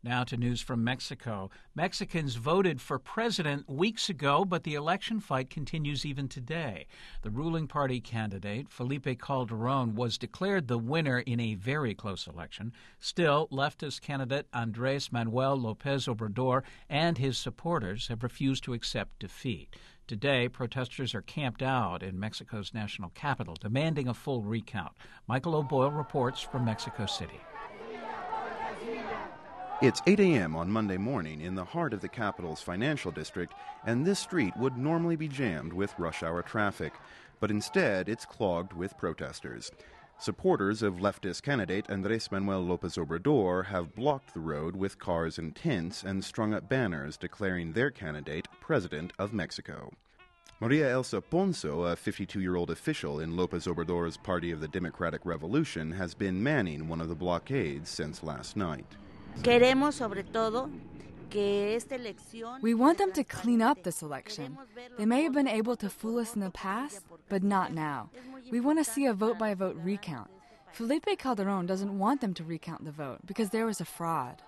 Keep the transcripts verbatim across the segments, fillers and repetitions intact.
Now to news from Mexico. Mexicans voted for president weeks ago, but the election fight continues even today. The ruling party candidate, Felipe Calderon, was declared the winner in a very close election. Still, leftist candidate Andrés Manuel López Obrador and his supporters have refused to accept defeat. Today, protesters are camped out in Mexico's national capital, demanding a full recount. Michael O'Boyle reports from Mexico City. It's eight a.m. on Monday morning in the heart of the capital's financial district, and this street would normally be jammed with rush hour traffic. But instead, it's clogged with protesters. Supporters of leftist candidate Andrés Manuel López Obrador have blocked the road with cars and tents and strung up banners declaring their candidate President of Mexico. Maria Elsa Ponzo, a fifty-two-year-old official in López Obrador's Party of the Democratic Revolution, has been manning one of the blockades since last night. Queremos sobre todo que esta elección. We want them to clean up this election. They may have been able to fool us in the past, but not now. We want to see a vote-by-vote recount. Felipe Calderon doesn't want them to recount the vote because there was a fraud.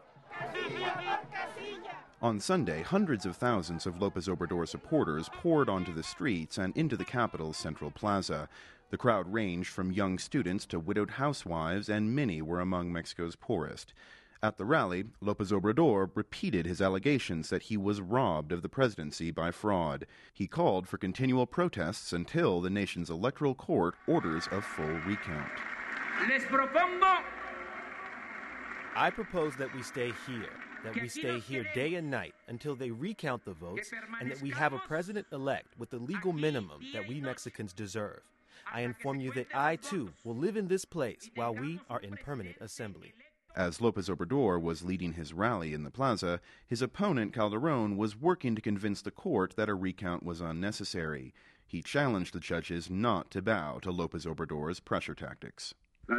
On Sunday, hundreds of thousands of López Obrador supporters poured onto the streets and into the capital's central plaza. The crowd ranged from young students to widowed housewives, and many were among Mexico's poorest. At the rally, López Obrador repeated his allegations that he was robbed of the presidency by fraud. He called for continual protests until the nation's electoral court orders a full recount. Les propongo. I propose that we stay here, that we stay here day and night until they recount the votes, and that we have a president-elect with the legal minimum that we Mexicans deserve. I inform you that I, too, will live in this place while we are in permanent assembly. As López Obrador was leading his rally in the plaza, his opponent Calderon was working to convince the court that a recount was unnecessary. He challenged the judges not to bow to López Obrador's pressure tactics.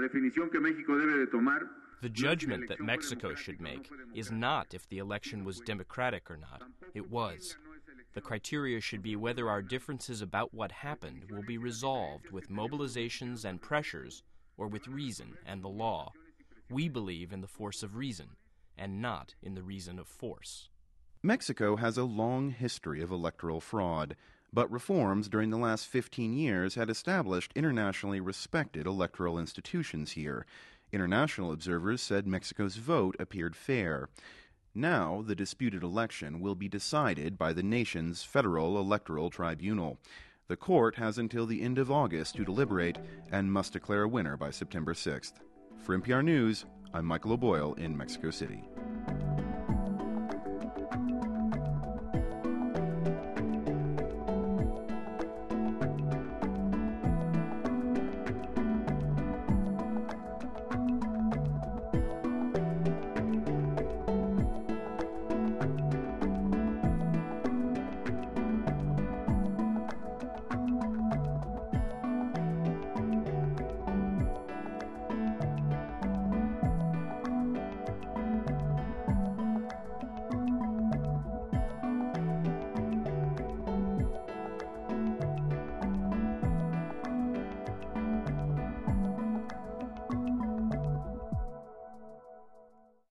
The judgment that Mexico should make is not if the election was democratic or not. It was. The criteria should be whether our differences about what happened will be resolved with mobilizations and pressures or with reason and the law. We believe in the force of reason, and not in the reason of force. Mexico has a long history of electoral fraud, but reforms during the last fifteen years had established internationally respected electoral institutions here. International observers said Mexico's vote appeared fair. Now, the disputed election will be decided by the nation's Federal Electoral Tribunal. The court has until the end of August to deliberate and must declare a winner by September sixth. For N P R News, I'm Michael O'Boyle in Mexico City.